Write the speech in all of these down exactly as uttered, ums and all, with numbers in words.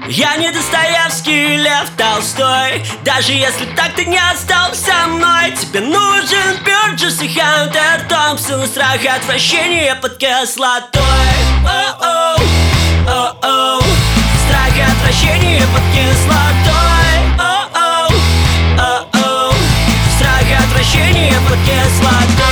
Я не Достоевский, Лев Толстой. Даже если так ты не остался со мной, тебе нужен Бёрджес и Хантер Томпсон. Страх и отвращение под кислотой. О-оу, о-оу. Страх и отвращение под кислотой. О-оу, о-оу. Страх и отвращение под кислотой.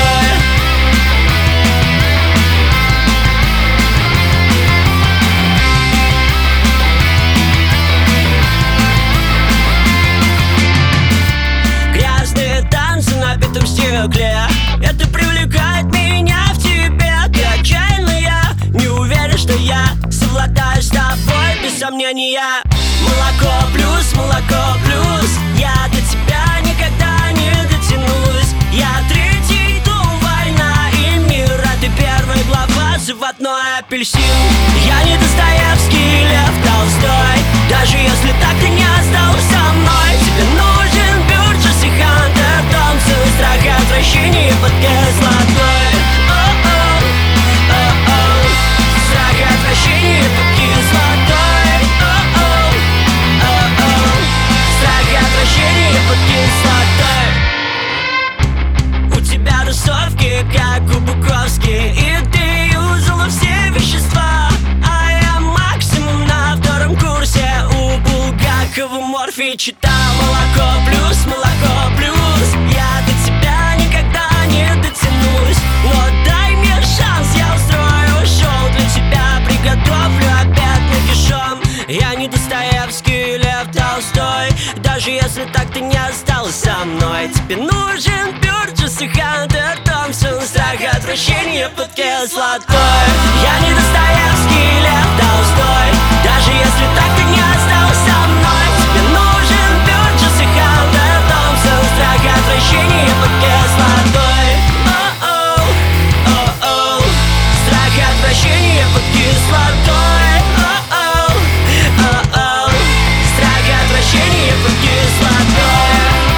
Это привлекает меня в тебе. Ты отчаянная, не уверен, что я совладаю с тобой без сомнения. Молоко плюс, молоко плюс. Я до тебя никогда не дотянусь. Я третий том, война и мир, а ты первая глава, заводной апельсин. Я не Достоевский, Лев Толстой. Даже если так ты не остался со мной, тебе нужен Бёрджес и Хантер Томпсон. Страх и отвращение под кислотой. О-оу, о-оу. Страх и отвращение под кислотой. О-оу, о-оу. Страх и отвращение под кислотой. У тебя рисовки, как у Буковски, и ты юзала все вещества. А я максимум на втором курсе у Булгакова морфий читал. Молоко плюс, молоко плюс. Я до тебя никогда не дотянусь, но дай мне шанс, я устрою шоу для тебя, приготовлю опять нагишом. Я не Достоевский, Лев Толстой. Даже если так ты не осталась со мной, тебе нужен Бёрджес и Хантер Томпсон. Страх и отвращение под кислотой. Я не Достоевский, Лев Толстой. Даже если так ты не осталась со мной, тебе нужен Бёрджес и Хантер Томпсон. Страх и отвращение под кислотой. О-оу, о-оу. Страх и отвращение под кислотой. О-оу, о-оу. Страх и отвращение под кислотой.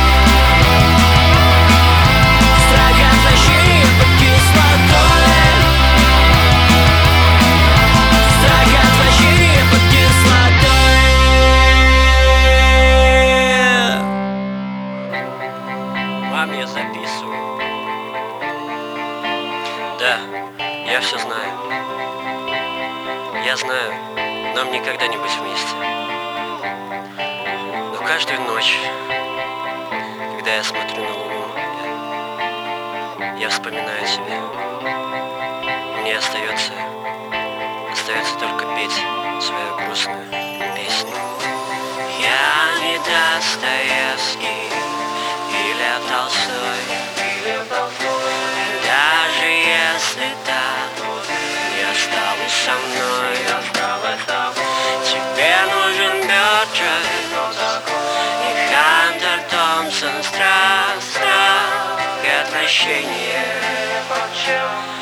Страх и отвращение под кислотой. Страх и отвращение под кислотой. Вам я записываю. Да, я все знаю. Я знаю, нам никогда не быть вместе. Но каждую ночь, когда я смотрю на луну, я вспоминаю тебя. Мне остается, остается только петь свою грустную песню. Я не Достоевский и Лев Толстой. Даже если так не осталось со мной, тебе нужен Бёрджес и Хантер Томпсон. Страх, страх и отвращение